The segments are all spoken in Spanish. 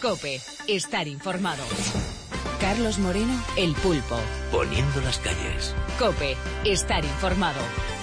COPE. Estar informado. Carlos Moreno, El Pulpo. Poniendo las calles. COPE. Estar informado.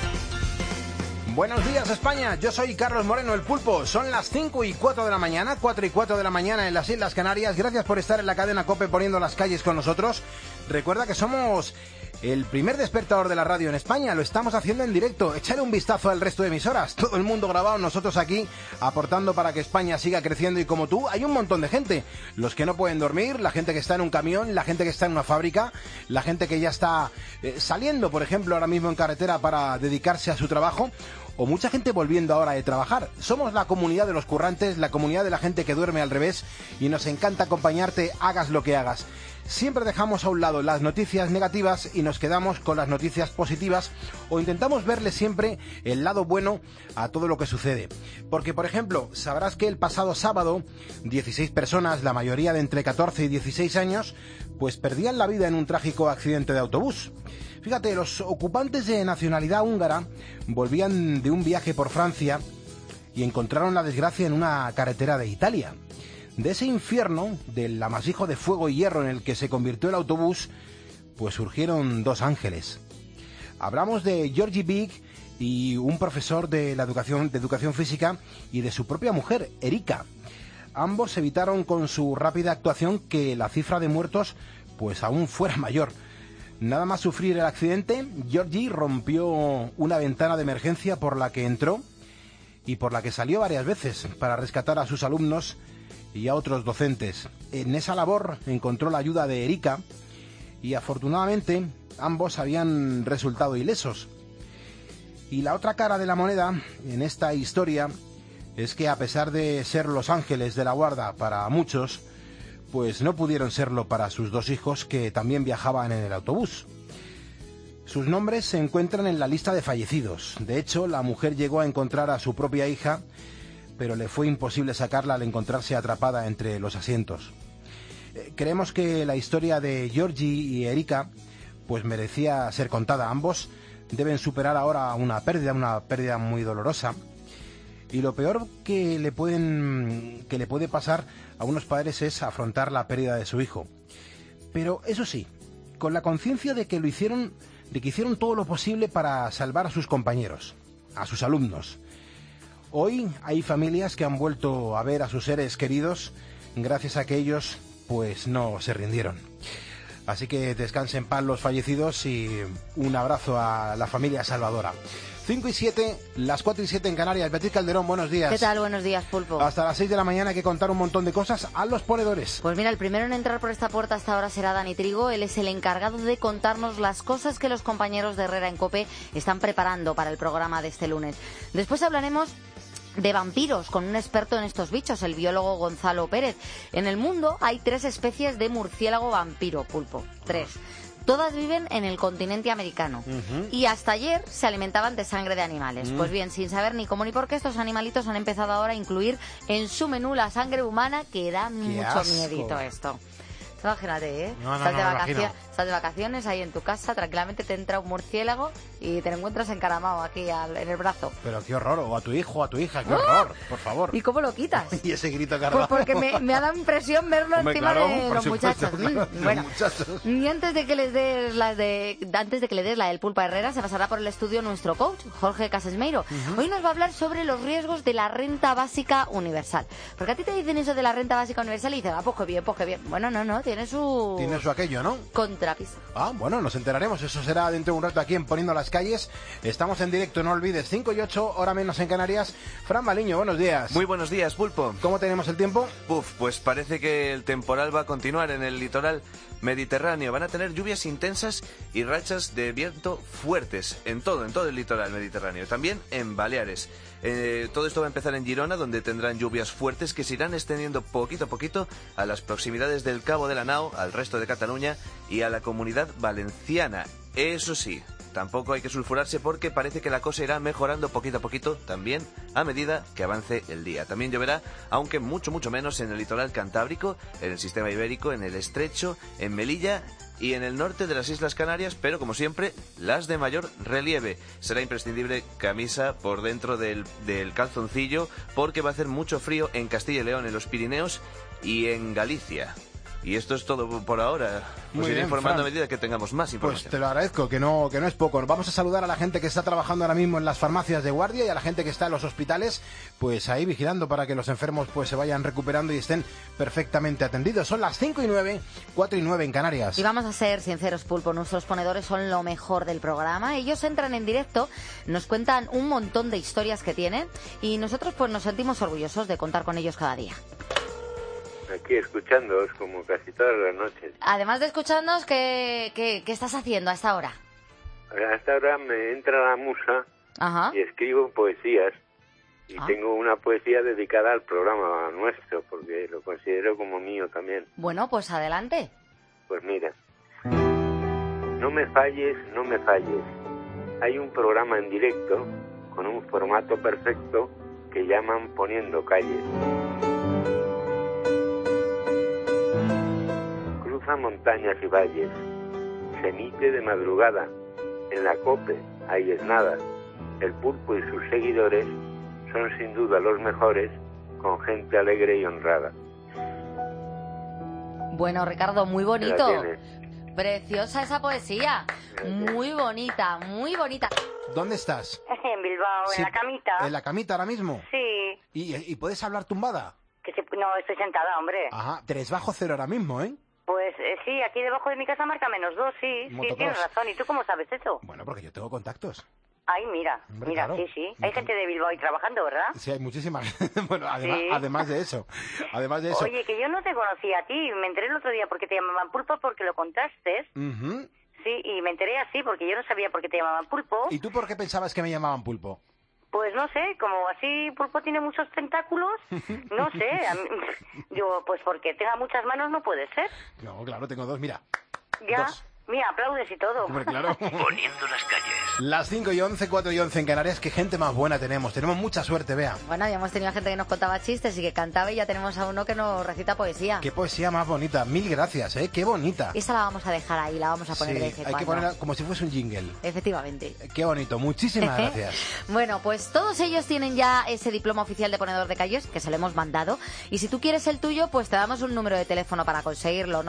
Buenos días, España. Yo soy Carlos Moreno, El Pulpo. Son las 5:04 de la mañana, 4:04 de la mañana en las Islas Canarias. Gracias por estar en la cadena COPE Poniendo las calles con nosotros. Recuerda que somos el primer despertador de la radio en España. Lo estamos haciendo en directo. Échale un vistazo al resto de emisoras. Todo el mundo grabado, nosotros aquí aportando para que España siga creciendo. Y como tú, hay un montón de gente. Los que no pueden dormir, la gente que está en un camión, la gente que está en una fábrica, la gente que ya está saliendo, por ejemplo, ahora mismo en carretera para dedicarse a su trabajo. O mucha gente volviendo ahora de trabajar. Somos la comunidad de los currantes, la comunidad de la gente que duerme al revés, y nos encanta acompañarte, hagas lo que hagas. Siempre dejamos a un lado las noticias negativas y nos quedamos con las noticias positivas, o intentamos verle siempre el lado bueno a todo lo que sucede. Porque, por ejemplo, sabrás que el pasado sábado 16 personas, la mayoría de entre 14 y 16 años, pues perdían la vida en un trágico accidente de autobús. Fíjate, los ocupantes de nacionalidad húngara volvían de un viaje por Francia y encontraron la desgracia en una carretera de Italia. De ese infierno, del amasijo de fuego y hierro en el que se convirtió el autobús, pues surgieron dos ángeles. Hablamos de Georgi Big y un profesor de educación física, y de su propia mujer, Erika. Ambos evitaron con su rápida actuación que la cifra de muertos pues aún fuera mayor. Nada más sufrir el accidente, Georgi rompió una ventana de emergencia por la que entró y por la que salió varias veces para rescatar a sus alumnos y a otros docentes. En esa labor encontró la ayuda de Erika y afortunadamente ambos habían resultado ilesos. Y la otra cara de la moneda en esta historia es que, a pesar de ser los ángeles de la guarda para muchos, pues no pudieron serlo para sus dos hijos, que también viajaban en el autobús. Sus nombres se encuentran en la lista de fallecidos. De hecho, la mujer llegó a encontrar a su propia hija, pero le fue imposible sacarla al encontrarse atrapada entre los asientos. Creemos que la historia de Georgi y Erika pues merecía ser contada. Ambos deben superar ahora una pérdida muy dolorosa. Y lo peor que le puede pasar a unos padres es afrontar la pérdida de su hijo. Pero eso sí, con la conciencia de que hicieron todo lo posible para salvar a sus compañeros, a sus alumnos. Hoy hay familias que han vuelto a ver a sus seres queridos gracias a que ellos pues no se rindieron. Así que descansen en paz los fallecidos y un abrazo a la familia salvadora. 5:07, las 4:07 en Canarias. Beatriz Calderón, buenos días. ¿Qué tal? Buenos días, Pulpo. Hasta las 6 de la mañana hay que contar un montón de cosas a los ponedores. Pues mira, el primero en entrar por esta puerta hasta ahora será Dani Trigo. Él es el encargado de contarnos las cosas que los compañeros de Herrera en COPE están preparando para el programa de este lunes. Después hablaremos de vampiros con un experto en estos bichos, el biólogo Gonzalo Pérez. En el mundo hay 3 especies de murciélago vampiro, Pulpo. 3. Todas viven en el continente americano. Y hasta ayer se alimentaban de sangre de animales. Pues bien, sin saber ni cómo ni por qué, estos animalitos han empezado ahora a incluir en su menú la sangre humana, que da mucho miedito esto. Imagínate, ¿eh? Estás de vacaciones ahí en tu casa, tranquilamente te entra un murciélago y te lo encuentras encaramado aquí en el brazo. Pero qué horror, o a tu hijo o a tu hija, qué horror, por favor. ¿Y cómo lo quitas? Y ese grito que ha dado. Pues porque me ha dado impresión verlo encima de los muchachos. Bueno, y antes de que les des la del Pulpo a Herrera, se pasará por el estudio nuestro coach, Jorge Casesmeiro. Hoy nos va a hablar sobre los riesgos de la renta básica universal. Porque a ti te dicen eso de la renta básica universal y dices, pues qué bien, pues qué bien. Bueno, no, tiene su aquello, ¿no? Contrapista. Bueno, nos enteraremos. Eso será dentro de un rato aquí en Poniendo las Calles. Estamos en directo, no olvides, 5:08, hora menos en Canarias. Fran Baliño, buenos días. Muy buenos días, Pulpo. ¿Cómo tenemos el tiempo? Pues parece que el temporal va a continuar en el litoral mediterráneo. Van a tener lluvias intensas y rachas de viento fuertes en todo el litoral mediterráneo. También en Baleares. Todo esto va a empezar en Girona, donde tendrán lluvias fuertes que se irán extendiendo poquito a poquito a las proximidades del Cabo de la Nao, al resto de Cataluña y a la Comunidad Valenciana. Eso sí, tampoco hay que sulfurarse porque parece que la cosa irá mejorando poquito a poquito también a medida que avance el día. También lloverá, aunque mucho menos en el litoral cantábrico, en el sistema ibérico, en el estrecho, en Melilla y en el norte de las Islas Canarias, pero como siempre, las de mayor relieve. Será imprescindible camisa por dentro del calzoncillo porque va a hacer mucho frío en Castilla y León, en los Pirineos y en Galicia. Y esto es todo por ahora. Os iré informando a medida que tengamos más información. Pues te lo agradezco, que no es poco. Vamos a saludar a la gente que está trabajando ahora mismo en las farmacias de guardia y a la gente que está en los hospitales, pues ahí vigilando para que los enfermos pues se vayan recuperando y estén perfectamente atendidos. Son las 5:09, 4:09 en Canarias. Y vamos a ser sinceros, Pulpo, nuestros ponedores son lo mejor del programa. Ellos entran en directo, nos cuentan un montón de historias que tienen y nosotros pues nos sentimos orgullosos de contar con ellos cada día. Aquí escuchándoos como casi todas las noches. Además de escucharnos, ¿qué estás haciendo a esta hora? A esta hora me entra la musa. Ajá. Y escribo poesías. Y tengo una poesía dedicada al programa nuestro, porque lo considero como mío también. Bueno, pues adelante. Pues mira. No me falles, no me falles. Hay un programa en directo con un formato perfecto que llaman Poniendo Calles. Cruza montañas y valles, se emite de madrugada, en la COPE, ahí es nada. El Pulpo y sus seguidores son sin duda los mejores, con gente alegre y honrada. Bueno, Ricardo, muy bonito. Preciosa esa poesía. Muy bonita, muy bonita. ¿Dónde estás? En Bilbao, Sí, en la camita. ¿En la camita ahora mismo? Sí. ¿Y puedes hablar tumbada? No, estoy sentada, hombre. Ajá, 3/0 ahora mismo, ¿eh? Pues sí, aquí debajo de mi casa marca -2, sí. Motocross. Sí, tienes razón. ¿Y tú cómo sabes eso? Bueno, porque yo tengo contactos. Ay, mira, Hombre, claro. sí. Hay gente de Bilbao ahí trabajando, ¿verdad? Sí, hay muchísimas. Bueno, Sí. además de eso. Oye, que yo no te conocía a ti. Me enteré el otro día porque te llamaban Pulpo porque lo contaste. Ujú. Sí, y me enteré así porque yo no sabía por qué te llamaban Pulpo. ¿Y tú por qué pensabas que me llamaban Pulpo? Pues no sé, como así Pulpo tiene muchos tentáculos, no sé. Digo, pues porque tenga muchas manos no puede ser. No, claro, tengo 2, mira. Ya, 2. mira, aplaudes y todo. Hombre, claro. Poniendo las calles. Las 5:11, 4:11 en Canarias. Qué gente más buena tenemos. Tenemos mucha suerte, Bea. Bueno, ya hemos tenido gente que nos contaba chistes y que cantaba y ya tenemos a uno que nos recita poesía. Qué poesía más bonita. Mil gracias, ¿eh? Qué bonita. Esa la vamos a dejar ahí, la vamos a poner de vez en hay que cuando. ponerla como si fuese un jingle. Efectivamente. Qué bonito. Muchísimas gracias. Bueno, pues todos ellos tienen ya ese diploma oficial de ponedor de calles que se lo hemos mandado. Y si tú quieres el tuyo, pues te damos un número de teléfono para conseguirlo.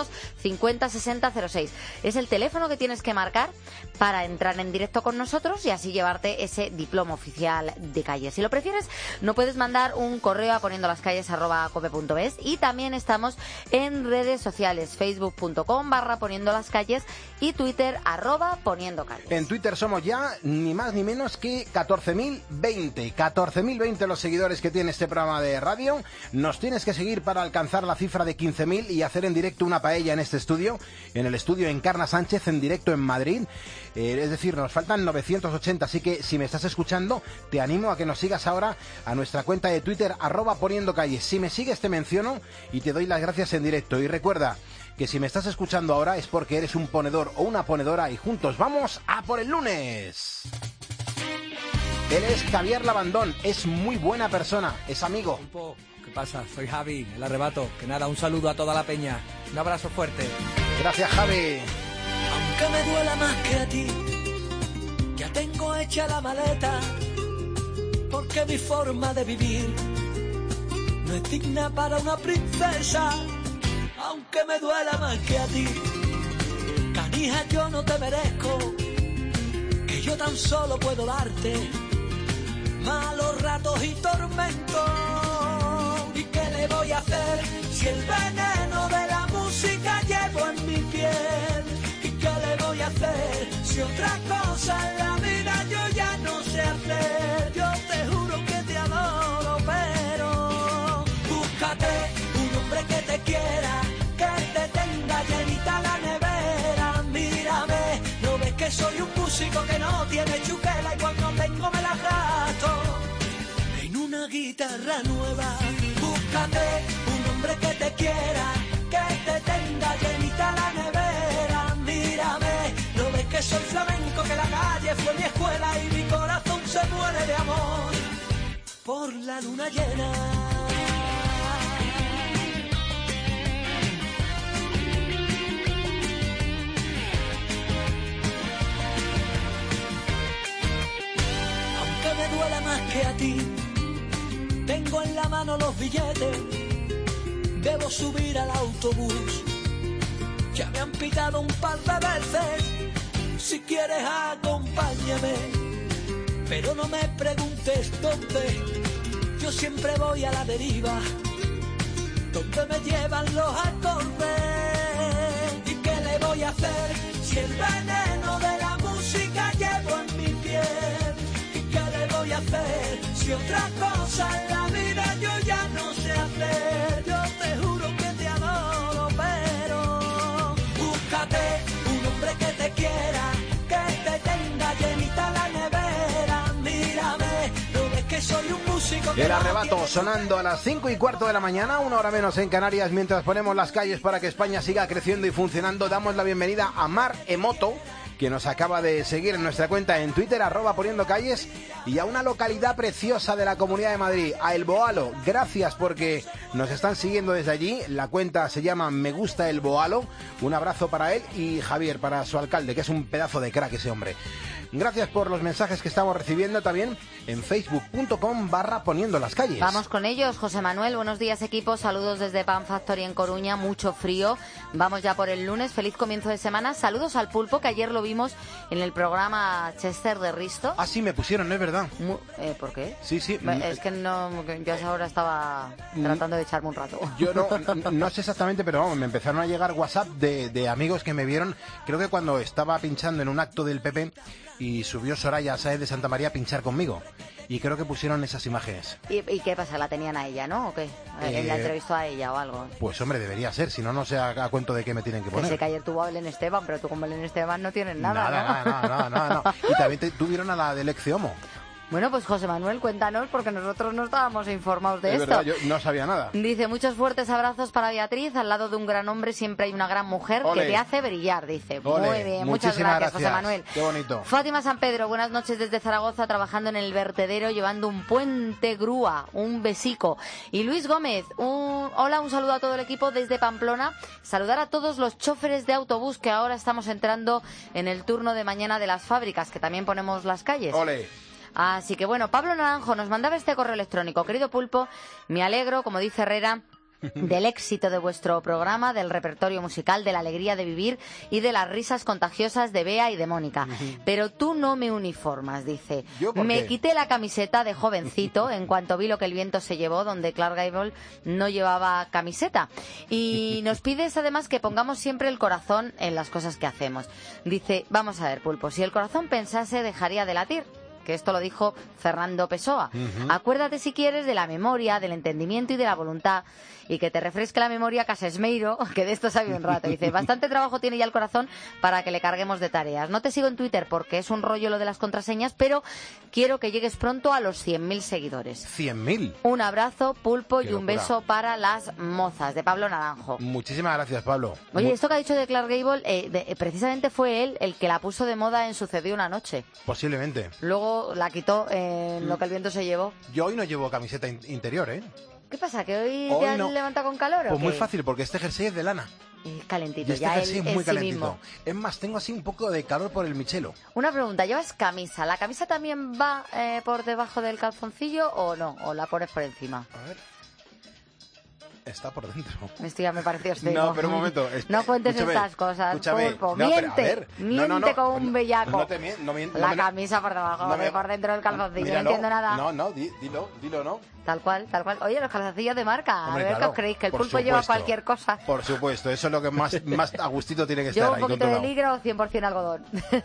950 60 06. Es el teléfono que tienes que marcar para entrar en directo con nosotros y así llevarte ese diploma oficial de calles. Si lo prefieres, no puedes mandar un correo a poniendolascalles@cope.es y también estamos en redes sociales, facebook.com/poniendolascalles y Twitter @poniendocalles. En Twitter somos ya ni más ni menos que 14.020. 14.020 los seguidores que tiene este programa de radio. Nos tienes que seguir para alcanzar la cifra de 15.000 y hacer en directo una paella en este estudio, en el estudio Encarna Sánchez, en directo en Madrid. Es decir, nos faltan 980, así que si me estás escuchando, te animo a que nos sigas ahora a nuestra cuenta de Twitter, @poniendocalles. Si me sigues te menciono y te doy las gracias en directo. Y recuerda que si me estás escuchando ahora es porque eres un ponedor o una ponedora y juntos vamos a por el lunes. Él es Javier Labandón, es muy buena persona, es amigo. ¿Qué pasa? Soy Javi, el arrebato. Que nada, un saludo a toda la peña. Un abrazo fuerte. Gracias, Javi. Aunque me duela más que a ti, ya tengo hecha la maleta, porque mi forma de vivir no es digna para una princesa. Aunque me duela más que a ti, canija, yo no te merezco, que yo tan solo puedo darte malos ratos y tormentos. ¿Y qué le voy a hacer si el veneno de la música llevo en mi piel? ¿Y qué le voy a hacer si otra cosa en la vida yo ya no sé hacer? Yo te juro que te adoro, pero búscate un hombre que te quiera, que te tenga llenita la nevera. Mírame, ¿no ves que soy un músico que no tiene chuquela y cuando tengo me la gasto en una guitarra nueva? Búscate un hombre que te quiera, que te tenga llenita la nevera. Mírame, ¿no ves que soy flamenco, que la calle fue mi escuela y mi corazón se muere de amor por la luna llena? Aunque me duela más que a ti, tengo en la mano los billetes debo subir al autobús. Ya me han picado un par de veces, si quieres acompáñame, pero no me preguntes dónde, yo siempre voy a la deriva, donde me llevan los acordes. ¿Y qué le voy a hacer si el veneno de la música llevo en mi piel? ¿Y qué le voy a hacer si otra cosa en la vida yo ya no sé hacer? Yo te juro que te adoro, pero búscate un hombre que te quiera, que te tenga llenita la nevera. Mírame, no ves que soy un músico que El arrebato sonando a las 5:15 de la mañana, 1 hora menos en Canarias, mientras ponemos las calles para que España siga creciendo y funcionando. Damos la bienvenida a Mar Emoto, que nos acaba de seguir en nuestra cuenta en Twitter, @poniendocalles, y a una localidad preciosa de la Comunidad de Madrid, a El Boalo. Gracias porque nos están siguiendo desde allí. La cuenta se llama Me Gusta El Boalo. Un abrazo para él y Javier, para su alcalde, que es un pedazo de crack ese hombre. Gracias por los mensajes que estamos recibiendo también en facebook.com/poniendo las calles. Vamos con ellos. José Manuel, buenos días equipo, saludos desde Pan Factory en Coruña, mucho frío, vamos ya por el lunes, feliz comienzo de semana, saludos al Pulpo, que ayer lo vimos en el programa Chester de Risto. Ah, sí, me pusieron, ¿no es verdad? ¿Por qué? Sí, sí. Es que no, yo a esa hora estaba tratando de echarme un rato. Yo no sé exactamente, pero vamos, me empezaron a llegar WhatsApp de amigos que me vieron, creo que cuando estaba pinchando en un acto del PP y subió Soraya Sáez de Santa María a pinchar conmigo. Y creo que pusieron esas imágenes. ¿Y qué pasa? ¿La tenían a ella, no? ¿O qué? ¿La entrevistó a ella o algo? Pues hombre, debería ser, si no, no sé a cuento de qué me tienen que poner. Que sé que ayer tuvo a Belén Esteban, pero tú con Belén Esteban no tienes nada, ¿no? Nada. Y también tuvieron a la del Exceomo. Bueno, pues José Manuel, cuéntanos, porque nosotros no estábamos informados de esto. Verdad, yo no sabía nada. Dice, muchos fuertes abrazos para Beatriz, al lado de un gran hombre siempre hay una gran mujer que te hace brillar, dice. Ole. Muy bien, muchas gracias, José Manuel. Qué bonito. Fátima San Pedro, buenas noches desde Zaragoza, trabajando en el vertedero, llevando un puente grúa, un besico. Y Luis Gómez, hola, un saludo a todo el equipo desde Pamplona. Saludar a todos los choferes de autobús que ahora estamos entrando en el turno de mañana de las fábricas, que también ponemos las calles. Ole. Así que bueno, Pablo Naranjo nos mandaba este correo electrónico. Querido Pulpo, me alegro, como dice Herrera, del éxito de vuestro programa, del repertorio musical, de la alegría de vivir y de las risas contagiosas de Bea y de Mónica. Pero tú no me uniformas, dice. Me quité la camiseta de jovencito en cuanto vi lo que el viento se llevó, donde Clark Gable no llevaba camiseta. Y nos pides además que pongamos siempre el corazón en las cosas que hacemos. Dice, vamos a ver, Pulpo, si el corazón pensase, dejaría de latir. Que esto lo dijo Fernando Pessoa. Acuérdate si quieres de la memoria, del entendimiento y de la voluntad, y que te refresque la memoria Casesmeiro, que de esto sabe un rato. Dice, bastante trabajo tiene ya el corazón para que le carguemos de tareas. No te sigo en Twitter porque es un rollo lo de las contraseñas, pero quiero que llegues pronto a los 100.000 seguidores. ¿100.000? Un abrazo, Pulpo, y un beso para las mozas, de Pablo Naranjo. Muchísimas gracias, Pablo. Oye, esto que ha dicho de Clark Gable, precisamente fue él el que la puso de moda en Sucedió una noche. Posiblemente. Luego la quitó en Lo que el viento se llevó. Yo hoy no llevo camiseta interior, ¿eh? ¿Qué pasa? ¿Que hoy te no. levanta con calor o Pues qué? muy fácil, porque este jersey es de lana. Es calentito, Y este ya jersey él es muy sí calentito. mismo. Es más, tengo así un poco de calor por el michelo. Una pregunta, ¿llevas camisa? ¿La camisa también va por debajo del calzoncillo o no? ¿O la pones por encima? A ver. Está por dentro. Esto ya me pareció extremo. No, pero un momento. No cuentes estas cosas, Pulpo. Miente como un bellaco. No miente. La camisa por debajo, por dentro del calzoncillo. No entiendo nada. No, dilo, ¿no? Tal cual. Oye, los calzoncillos de marca. Hombre, a ver, claro, ¿qué os creéis? ¿Que el por Pulpo supuesto. lleva cualquier cosa? Por supuesto, eso es lo que más a gustito tiene que estar Yo ahí un poquito de controlado. ligro, 100% algodón.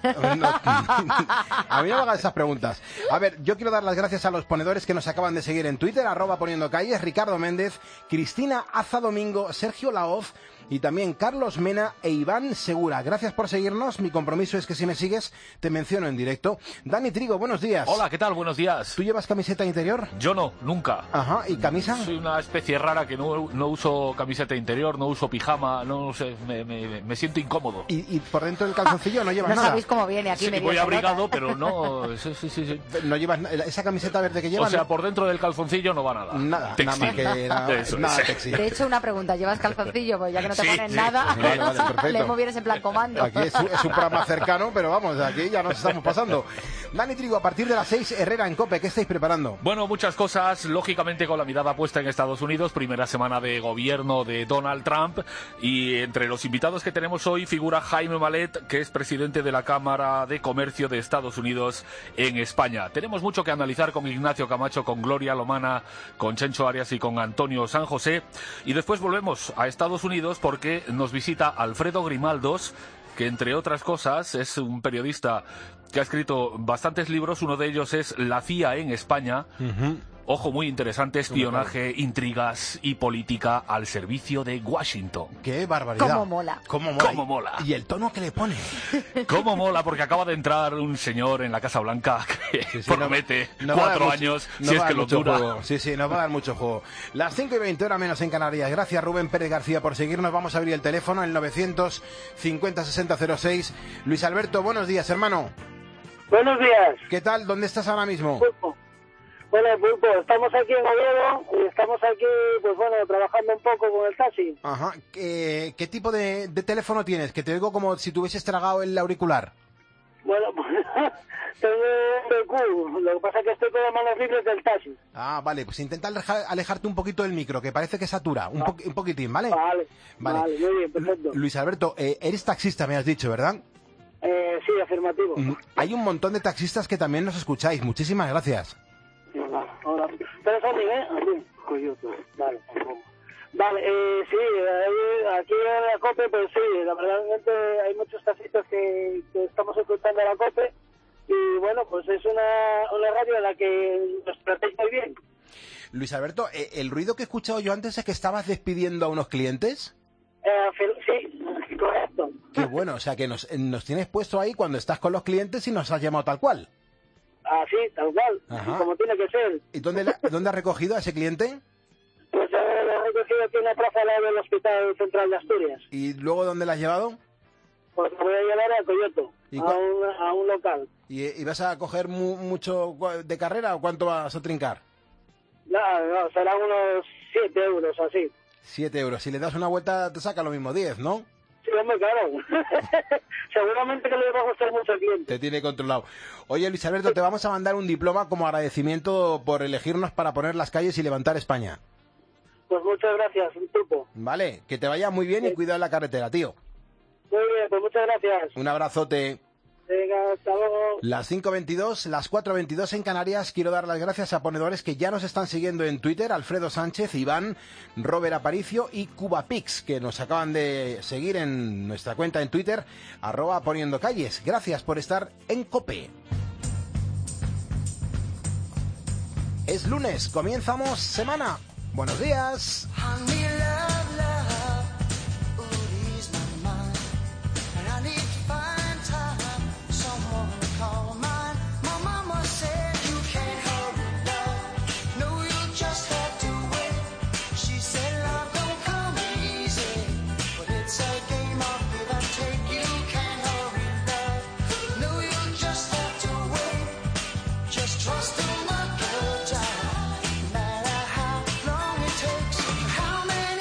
A mí no me hagan esas preguntas. A ver, yo quiero dar las gracias a los ponedores que nos acaban de seguir en Twitter, @poniendo calles, Ricardo Méndez, Cristina Aza Domingo, Sergio Laoz y también Carlos Mena e Iván Segura. Gracias por seguirnos. Mi compromiso es que si me sigues, te menciono en directo. Dani Trigo, buenos días. Hola, ¿qué tal? Buenos días. ¿Tú llevas camiseta interior? Yo no, nunca. Ajá, ¿y camisa? Soy una especie rara que no uso camiseta interior, no uso pijama, no sé, me siento incómodo. ¿Y por dentro del calzoncillo no llevas nada? No sabéis cómo viene aquí. Sí, voy abrigado, pero no... Sí. ¿No llevas esa camiseta verde que llevas? O sea, por dentro del calzoncillo no va nada. Nada textil. Nada más que Eso nada es. textil. De hecho, una pregunta, ¿llevas calzoncillo? Pues ya que no te Sí, ponen sí. nada, Vale, perfecto. le movieras en plan comando. Aquí es un programa cercano, pero vamos, aquí ya nos estamos pasando. Dani Trigo, a partir de las 6, Herrera en COPE, ¿qué estáis preparando? Bueno, muchas cosas, lógicamente con la mirada puesta en Estados Unidos, primera semana de gobierno de Donald Trump, y entre los invitados que tenemos hoy figura Jaime Malet, que es presidente de la Cámara de Comercio de Estados Unidos en España. Tenemos mucho que analizar con Ignacio Camacho, con Gloria Lomana, con Chencho Arias y con Antonio San José, y después volvemos a Estados Unidos porque nos visita Alfredo Grimaldos, que entre otras cosas es un periodista que ha escrito bastantes libros. Uno de ellos es La CIA en España. Ojo, muy interesante, espionaje, intrigas y política al servicio de Washington. ¡Qué barbaridad! ¿Cómo mola? ¿Cómo mola? ¿Cómo mola? Y el tono que le pone. ¿Cómo mola? Porque acaba de entrar un señor en la Casa Blanca que promete no va a dar 4 mucho- años, no si va es a que dar lo mucho dura. juego. Sí, nos va a dar mucho juego. Las 5:20, hora menos en Canarias. Gracias, Rubén Pérez García, por seguirnos. Vamos a abrir el teléfono, el 950-6006. Luis Alberto, buenos días, hermano. Buenos días. ¿Qué tal? ¿Dónde estás ahora mismo? Pulpo. Bueno, Pulpo, estamos aquí en Oviedo y estamos aquí, pues bueno, trabajando un poco con el taxi. Ajá. ¿Qué tipo de teléfono tienes? Que te oigo como si te hubieses tragado el auricular. Bueno, pues tengo un BQ, lo que pasa es que estoy con las manos libres del taxi. Ah, vale, pues intenta alejarte un poquito del micro, que parece que satura, un poquitín, ¿vale? Vale, Vale. vale, muy bien, perfecto. Luis Alberto, eres taxista, me has dicho, ¿verdad? Sí, afirmativo. Hay un montón de taxistas que también nos escucháis. Muchísimas gracias. Ahora, pero son así, coyote, vale. Vale, sí, aquí en la COPE, pues sí, la verdad hay muchos taxistas que estamos escuchando a la COPE y bueno, pues es una radio en la que nos tratáis muy bien. Luis Alberto, el ruido que he escuchado yo antes es que estabas despidiendo a unos clientes. Sí, correcto. Qué bueno, o sea que nos tienes puesto ahí cuando estás con los clientes y nos has llamado tal cual. Así, tal cual, Ajá. como tiene que ser. ¿Y dónde has recogido a ese cliente? Pues lo he recogido aquí en la plaza al lado del Hospital Central de Asturias. ¿Y luego dónde la has llevado? Pues lo voy a llevar a Coyoto, ¿Y a un local. ¿Y vas a coger mucho de carrera o cuánto vas a trincar? No, serán unos 7 euros, así. 7 euros. Si le das una vuelta te saca lo mismo, 10, ¿no? Sí, hombre, claro. Seguramente que le va a gustar mucho al cliente. Te tiene controlado. Oye, Luis Alberto, te vamos a mandar un diploma como agradecimiento por elegirnos para poner las calles y levantar España. Pues muchas gracias, un tipo. Vale, que te vaya muy bien y cuida la carretera, tío. Muy bien, pues muchas gracias. Un abrazote. Venga, hasta luego. Las 5:22, las 4:22 en Canarias. Quiero dar las gracias a ponedores que ya nos están siguiendo en Twitter. Alfredo Sánchez, Iván, Robert Aparicio y CubaPix, que nos acaban de seguir en nuestra cuenta en Twitter, @poniendocalles. Gracias por estar en COPE. Es lunes, comenzamos semana. Buenos días. Trust in my good time, no matter how long it takes. How many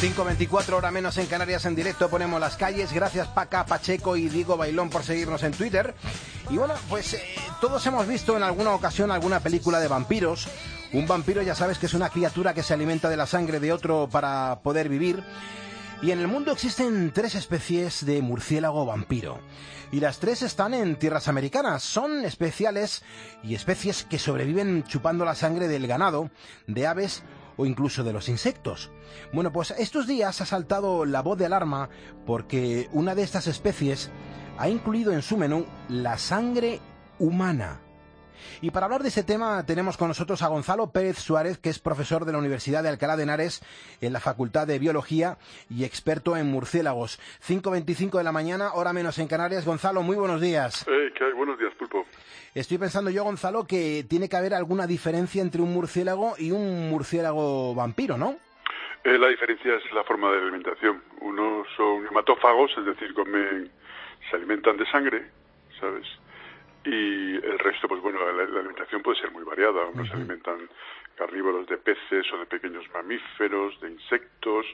5:24, hora menos en Canarias, en directo ponemos las calles. Gracias Paca, Pacheco y Diego Bailón por seguirnos en Twitter. Y bueno, pues todos hemos visto en alguna ocasión alguna película de vampiros. Un vampiro, ya sabes, que es una criatura que se alimenta de la sangre de otro para poder vivir. Y en el mundo existen 3 especies de murciélago vampiro. Y las 3 están en tierras americanas. Son especiales y especies que sobreviven chupando la sangre del ganado, de aves o incluso de los insectos. Bueno, pues estos días ha saltado la voz de alarma porque una de estas especies ha incluido en su menú la sangre humana. Y para hablar de ese tema tenemos con nosotros a Gonzalo Pérez Suárez, que es profesor de la Universidad de Alcalá de Henares en la Facultad de Biología y experto en murciélagos. 5:25 de la mañana, hora menos en Canarias. Gonzalo, muy buenos días. ¿Qué hay? Buenos días, Pulpo. Estoy pensando yo, Gonzalo, que tiene que haber alguna diferencia entre un murciélago y un murciélago vampiro, ¿no? La diferencia es la forma de alimentación. Unos son hematófagos, es decir, se alimentan de sangre, ¿sabes? Y el resto, pues bueno, la alimentación puede ser muy variada. Unos se alimentan carnívoros de peces o de pequeños mamíferos, de insectos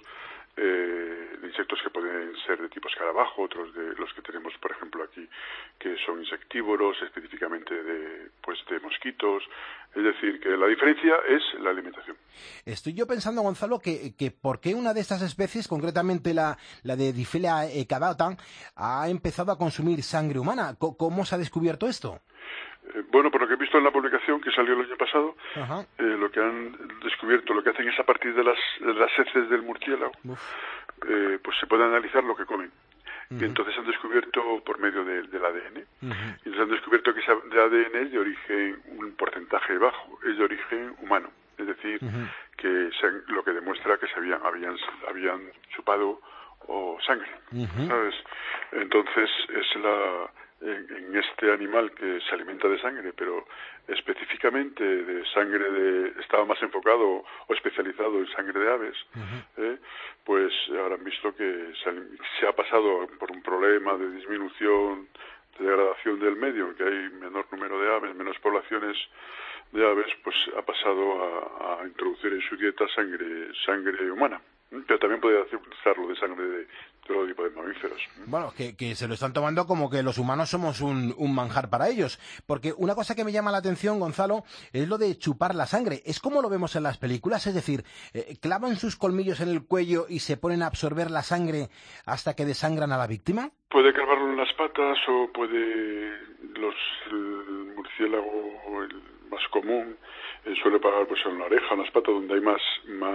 que pueden ser de tipo escarabajo, otros de los que tenemos, por ejemplo, aquí, que son insectívoros, específicamente de mosquitos. Es decir, que la diferencia es la alimentación. Estoy yo pensando, Gonzalo, que por qué una de estas especies, concretamente la de Diphylla caudata, ha empezado a consumir sangre humana. ¿Cómo se ha descubierto esto? Bueno, por lo que he visto en la publicación que salió el año pasado, lo que han descubierto, lo que hacen es a partir de las heces del murciélago, pues se puede analizar lo que comen. Y entonces han descubierto por medio del ADN. Y entonces han descubierto que ese ADN es de origen, un porcentaje bajo, es de origen humano. Es decir, que lo que demuestra que habían chupado sangre, ¿sabes? Entonces en este animal que se alimenta de sangre, pero específicamente de sangre estaba más enfocado o especializado en sangre de aves, pues ahora han visto que se ha pasado por un problema de disminución, de degradación del medio, en que hay menor número de aves, menos poblaciones de aves, pues ha pasado a introducir en su dieta sangre humana. Pero también puede utilizarlo de sangre de todo tipo de mamíferos. Bueno, que se lo están tomando como que los humanos somos un manjar para ellos. Porque una cosa que me llama la atención, Gonzalo, es lo de chupar la sangre. ¿Es como lo vemos en las películas? Es decir, ¿clavan sus colmillos en el cuello y se ponen a absorber la sangre hasta que desangran a la víctima? Puede clavarlo en las patas o puede... El murciélago, el más común, suele pagar pues en la oreja, en las patas, donde hay más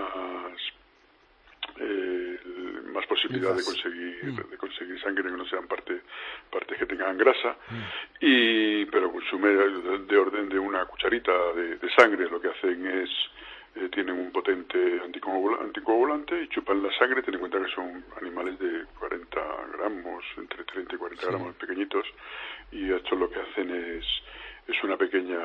posibilidad de conseguir sangre que no sean partes que tengan grasa, pero consume de orden de una cucharita de sangre. Lo que hacen es tienen un potente anticoagulante y chupan la sangre. Ten en cuenta que son animales de 40 gramos, entre 30 y 40 gramos, pequeñitos, y esto lo que hacen es una pequeña,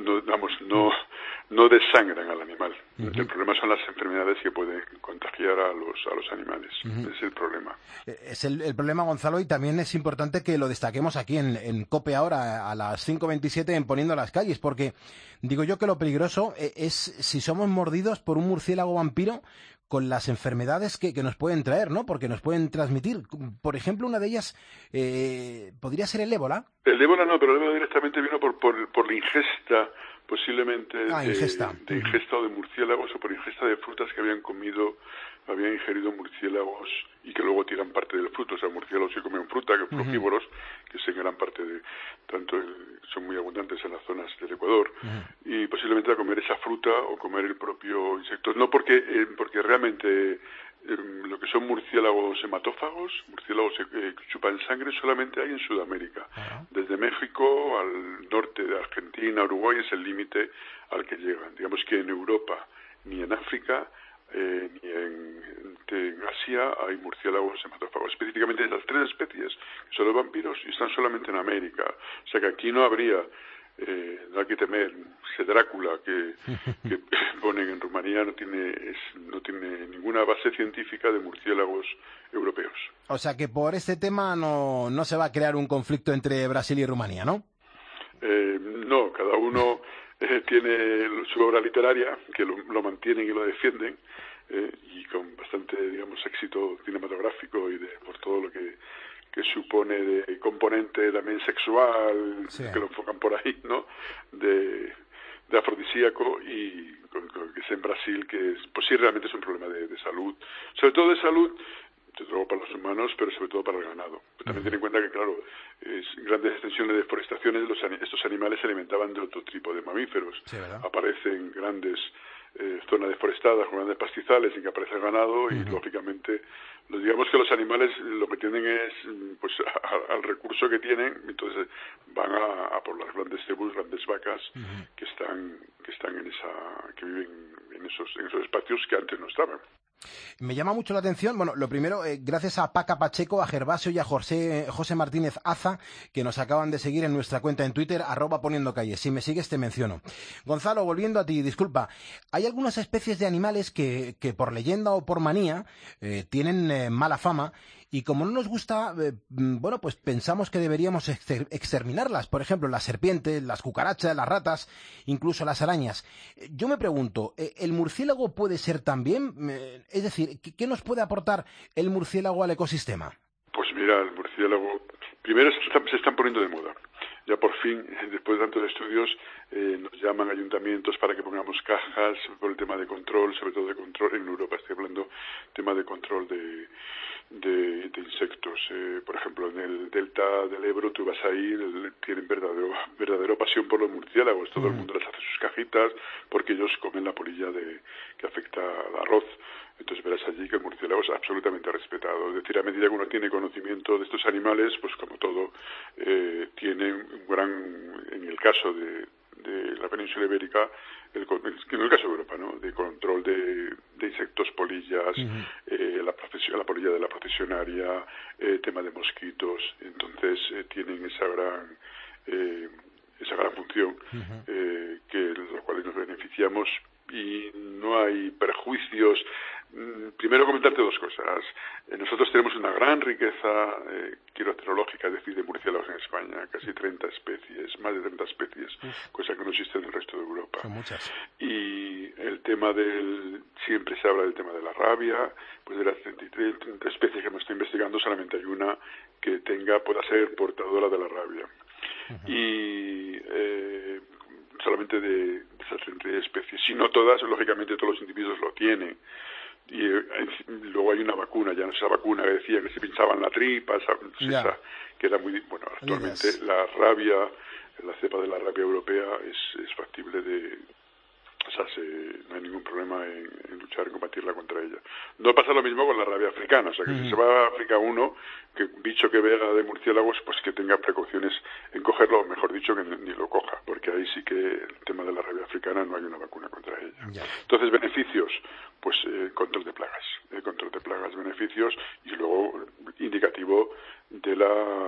no desangran al animal. El problema son las enfermedades que pueden contagiar a los animales. Es el problema. Es el problema, Gonzalo, y también es importante que lo destaquemos aquí en COPE ahora a las 5:27 en Poniendo las Calles, porque digo yo que lo peligroso es si somos mordidos por un murciélago vampiro con las enfermedades que nos pueden traer, ¿no? Porque nos pueden transmitir. Por ejemplo, una de ellas podría ser el ébola. El ébola no, pero el ébola directamente vino por la ingesta, posiblemente de ingesta o de murciélagos, o por ingesta de frutas que habían ingerido murciélagos y que luego tiran parte del fruto. O sea, murciélagos que comen fruta, que frugívoros, que se gran parte son muy abundantes en las zonas del Ecuador, y posiblemente a comer esa fruta o comer el propio insecto. No porque realmente lo que son murciélagos hematófagos, murciélagos que chupan sangre, solamente hay en Sudamérica. Desde México al norte de Argentina, Uruguay es el límite al que llegan. Digamos que en Europa ni en África ni en Asia hay murciélagos hematófagos. Específicamente las 3 especies que son los vampiros y están solamente en América. O sea que aquí no habría, no hay que temer, ese Drácula que ponen en Rumanía no tiene ninguna base científica de murciélagos europeos. O sea que por este tema no se va a crear un conflicto entre Brasil y Rumanía, ¿no? No, cada uno tiene su obra literaria, que lo mantienen y lo defienden, y con bastante, digamos, éxito cinematográfico y por todo lo que supone de componente también sexual, sí, que lo enfocan por ahí, ¿no? De afrodisíaco, y que es en Brasil, que pues sí, realmente es un problema de salud, sobre todo de salud, desde luego para los humanos, pero sobre todo para el ganado. Pero también ten en cuenta que, claro, grandes extensiones de deforestaciones, estos animales se alimentaban de otro tipo de mamíferos. Sí, aparecen grandes zonas deforestadas con grandes pastizales en que aparece el ganado, y lógicamente digamos que los animales lo que tienen es pues al recurso que tienen, entonces van a por las grandes cebus, grandes vacas que están que viven en esos espacios que antes no estaban. Me llama mucho la atención, bueno, lo primero, gracias a Paca Pacheco, a Gervasio y a José Martínez Aza, que nos acaban de seguir en nuestra cuenta en Twitter, @poniendocalles. Si me sigues te menciono. Gonzalo, volviendo a ti, disculpa, hay algunas especies de animales que por leyenda o por manía tienen mala fama, y como no nos gusta, bueno, pues pensamos que deberíamos exterminarlas. Por ejemplo, las serpientes, las cucarachas, las ratas, incluso las arañas. Yo me pregunto, ¿el murciélago puede ser también? Es decir, ¿qué nos puede aportar el murciélago al ecosistema? Pues mira, el murciélago, primero se están poniendo de moda. Ya por fin, después de tantos estudios, nos llaman ayuntamientos para que pongamos cajas por el tema de control, sobre todo de control en Europa. Estoy hablando tema de control de insectos. Por ejemplo, en el delta del Ebro tú vas ahí, tienen verdadero pasión por los murciélagos. Todo el mundo les hace sus cajitas porque ellos comen la polilla que afecta al arroz. Entonces verás allí que el murciélago es absolutamente respetado. Es decir, a medida que uno tiene conocimiento de estos animales, pues como todo, tiene un gran, en el caso de la península ibérica, en el caso de Europa, ¿no?, de control de insectos, polillas, la polilla de la procesionaria, tema de mosquitos. Entonces tienen esa gran función, que de la cual nos beneficiamos, y no hay perjuicios. Primero comentarte dos cosas. Nosotros tenemos una gran riqueza quiroterológica, es decir, de murciélagos en España, casi 30 especies, más de 30 especies, cosa que no existe en el resto de Europa. Son muchas. Y el tema siempre se habla del tema de la rabia, pues de las 33 especies que hemos estado investigando, solamente hay una que pueda ser portadora de la rabia. Y solamente de esas 33 especies, si no todas, lógicamente todos los individuos lo tienen. Y luego hay una vacuna, ya no esa vacuna que decía que se pinchaban la tripa, esa, que era muy bueno. Actualmente la cepa de la rabia europea es factible no hay ningún problema en luchar, en combatirla contra ella. No pasa lo mismo con la rabia africana, o sea que si se va a África que un bicho que vea de murciélagos, pues que tenga precauciones en cogerlo, o mejor dicho, que ni lo coja, porque ahí sí que el tema de la rabia africana no hay una vacuna contra ella. Entonces, beneficios, pues control de plagas, beneficios, y luego indicativo de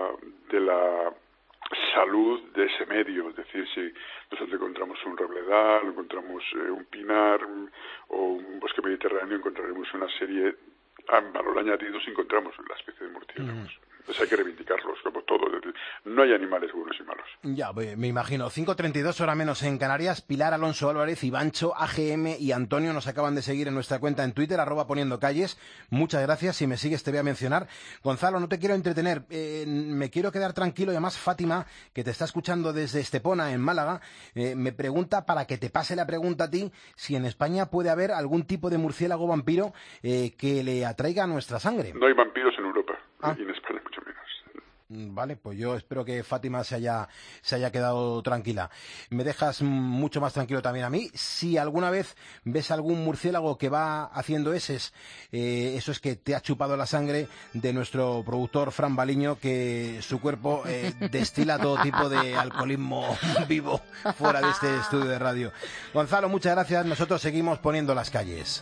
la salud de ese medio. Es decir, si nosotros encontramos un robledal, encontramos un pinar o un bosque mediterráneo, encontraremos una serie, a valor añadido, si encontramos la especie de murciélagos. Entonces hay que reivindicarlos, como todo. Es decir, no hay animales buenos y malos. Ya, me imagino. 5:32, hora menos en Canarias. Pilar, Alonso Álvarez, Ivancho, AGM y Antonio nos acaban de seguir en nuestra cuenta en Twitter, @poniendocalles. Muchas gracias. Si me sigues te voy a mencionar. Gonzalo, no te quiero entretener. Me quiero quedar tranquilo. Y además, Fátima, que te está escuchando desde Estepona, en Málaga, me pregunta, para que te pase la pregunta a ti, si en España puede haber algún tipo de murciélago vampiro que le atraiga a nuestra sangre. No hay vampiros en Europa. Y en España mucho menos. Vale, pues yo espero que Fátima se haya quedado tranquila. Me dejas mucho más tranquilo también a mí. Si alguna vez ves algún murciélago que va haciendo eso es que te ha chupado la sangre de nuestro productor Fran Baliño, que su cuerpo destila todo tipo de alcoholismo vivo fuera de este estudio de radio. Gonzalo, muchas gracias. Nosotros seguimos poniendo las calles.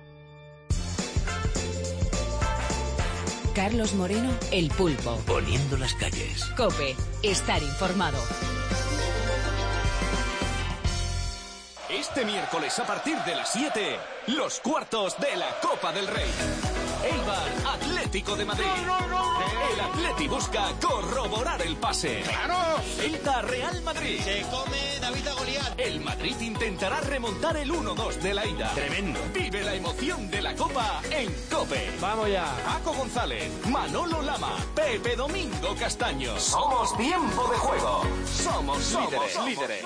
Carlos Moreno, El Pulpo. Poniendo las calles. COPE. Estar informado. Este miércoles a partir de las 7, los cuartos de la Copa del Rey. Eibar, Atlético de Madrid. El Atleti busca corroborar el pase. ¡Claro! Celta, Real Madrid. Se come David a Goliat. El Madrid intentará remontar el 1-2 de la ida. Tremendo. Vive la emoción de la Copa en COPE. ¡Vamos ya! Paco González, Manolo Lama, Pepe Domingo Castaño. Somos tiempo de juego. Somos líderes.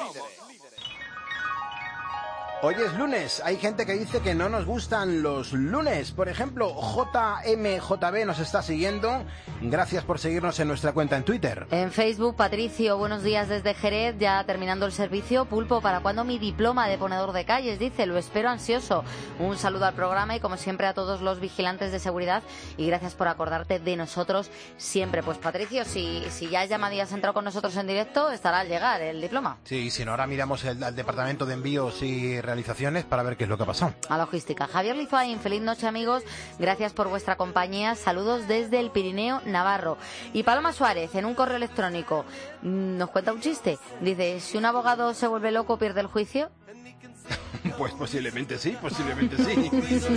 Hoy es lunes, hay gente que dice que no nos gustan los lunes. Por ejemplo, JMJB nos está siguiendo. Gracias por seguirnos en nuestra cuenta en Twitter. En Facebook, Patricio, buenos días desde Jerez, ya terminando el servicio. Pulpo, ¿para cuándo mi diploma de ponedor de calles? Dice, lo espero ansioso. Un saludo al programa y como siempre a todos los vigilantes de seguridad y gracias por acordarte de nosotros siempre. Pues Patricio, si ya llamado y has entrado con nosotros en directo, estará al llegar el diploma. Sí, si no, ahora miramos al departamento de envíos y realizaciones para ver qué es lo que ha pasado. A logística. Javier Lizaín, feliz noche amigos, gracias por vuestra compañía, saludos desde el Pirineo Navarro. Y Paloma Suárez, en un correo electrónico, nos cuenta un chiste, dice, si un abogado se vuelve loco, ¿pierde el juicio? Pues posiblemente sí, posiblemente sí.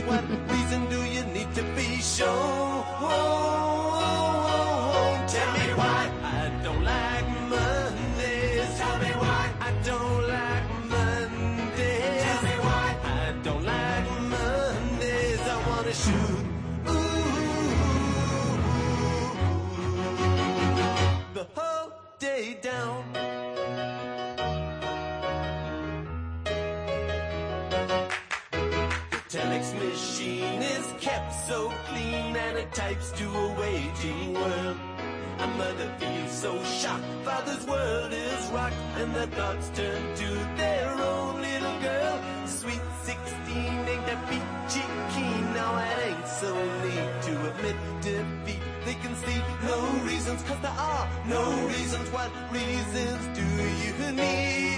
The whole day down. The telex machine is kept so clean and it types to a waging world. A mother feels so shocked, father's world is rocked, and their thoughts turn to their own little girl. Sweet 16 ain't that peachy keen, now it ain't so neat to admit defeat. They can see no reasons, 'cause there are no reasons. What reasons do you need?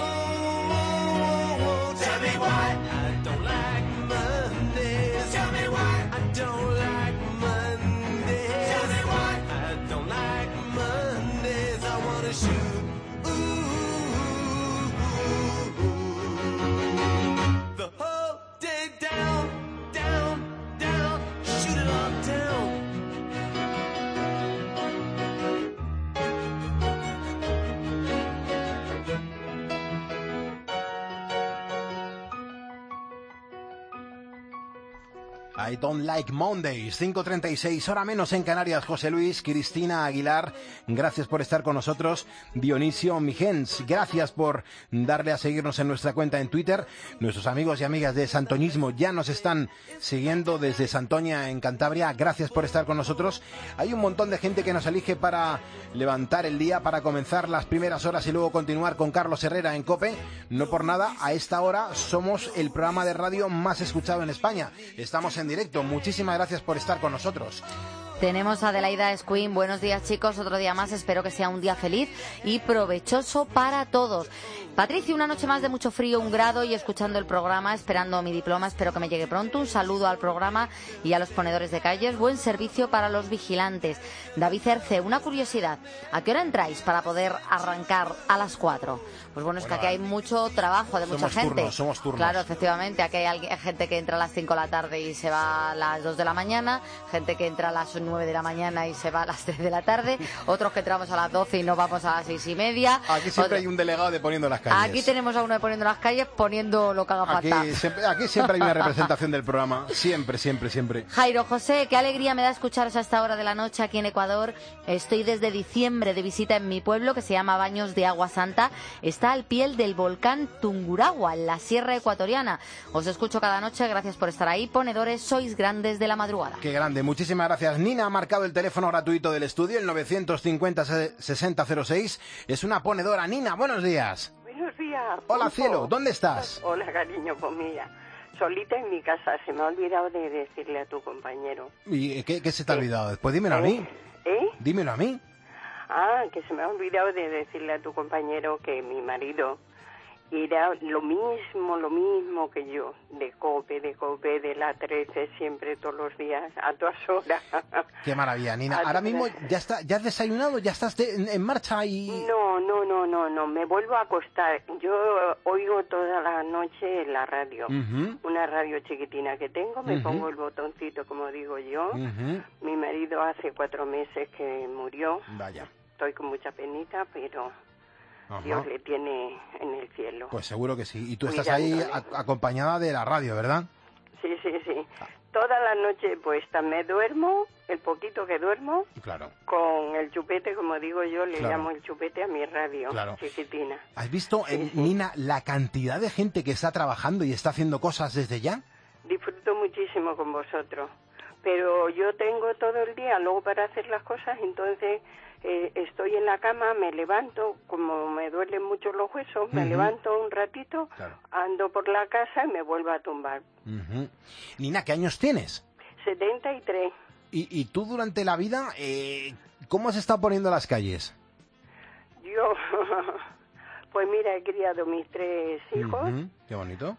Oh, tell me why I don't like Mondays. Tell me why I don't like Mondays. Tell me why I don't like Mondays. I wanna shoot. The whole day down, down, down. Shoot it all down. I don't like Mondays. 5:36, hora menos en Canarias. José Luis, Cristina Aguilar, gracias por estar con nosotros. Dionisio Mijens, gracias por darle a seguirnos en nuestra cuenta en Twitter. Nuestros amigos y amigas de Santoñismo ya nos están siguiendo desde Santoña en Cantabria. Gracias por estar con nosotros. Hay un montón de gente que nos elige para levantar el día, para comenzar las primeras horas y luego continuar con Carlos Herrera en COPE. No por nada, a esta hora somos el programa de radio más escuchado en España. Estamos en directo. Muchísimas gracias por estar con nosotros. Tenemos a Adelaida Escuín. Buenos días, chicos. Otro día más. Espero que sea un día feliz y provechoso para todos. Patricia, una noche más de mucho frío, 1 grado, y escuchando el programa, esperando mi diploma. Espero que me llegue pronto. Un saludo al programa y a los ponedores de calles. Buen servicio para los vigilantes. David Cerce, una curiosidad. ¿A qué hora entráis para poder arrancar a las 4? Pues bueno, es que aquí hay mucho trabajo de mucha gente. Somos turnos. Claro, efectivamente. Aquí hay gente que entra a las 5 de la tarde y se va a las 2 de la mañana. Gente que entra a las 9 de la mañana y se va a las 3 de la tarde. Otros que entramos a las 12 y nos vamos a las 6:30. Aquí siempre hay un delegado de Poniendo las Calles. Aquí tenemos a uno de Poniendo las Calles, poniendo lo que haga falta. Aquí siempre hay una representación del programa. Siempre, siempre, siempre. Jairo José, qué alegría me da escucharos a esta hora de la noche aquí en Ecuador. Estoy desde diciembre de visita en mi pueblo, que se llama Baños de Agua Santa. Está al pie del volcán Tungurahua, en la Sierra Ecuatoriana. Os escucho cada noche, gracias por estar ahí. Ponedores, sois grandes de la madrugada. Qué grande, muchísimas gracias. Nina ha marcado el teléfono gratuito del estudio, el 950-6006. Es una ponedora. Nina, buenos días. Buenos días. Hola, cielo, ¿dónde estás? Hola, cariño, pues mira, solita en mi casa. Se me ha olvidado de decirle a tu compañero. ¿Y qué se te ha olvidado? Pues dímelo a mí. Dímelo a mí. Ah, que se me ha olvidado de decirle a tu compañero que mi marido era lo mismo que yo, de COPE, de la 13, siempre, todos los días, a todas horas. Qué maravilla, Nina. Ahora mismo ya has desayunado, ya estás en marcha y... No, me vuelvo a acostar. Yo oigo toda la noche la radio, una radio chiquitina que tengo, me pongo el botoncito, como digo yo. Mi marido hace 4 meses que murió. Vaya. Estoy con mucha penita, pero... Dios le tiene en el cielo. Pues seguro que sí. Y tú estás ahí acompañada de la radio, ¿verdad? Sí. Toda la noche puesta. Me duermo, el poquito que duermo, claro, con el chupete, como digo yo, le llamo el chupete a mi radio, claro, chiquitina. ¿Has visto, Nina, la cantidad de gente que está trabajando y está haciendo cosas desde ya? Disfruto muchísimo con vosotros. Pero yo tengo todo el día luego para hacer las cosas, entonces... estoy en la cama, me levanto, como me duelen mucho los huesos, me levanto un ratito, ando por la casa y me vuelvo a tumbar. Nina, ¿qué años tienes? 73. ¿Y tú durante la vida, cómo has estado poniendo las calles? Yo, pues mira, he criado mis 3 hijos. Qué bonito.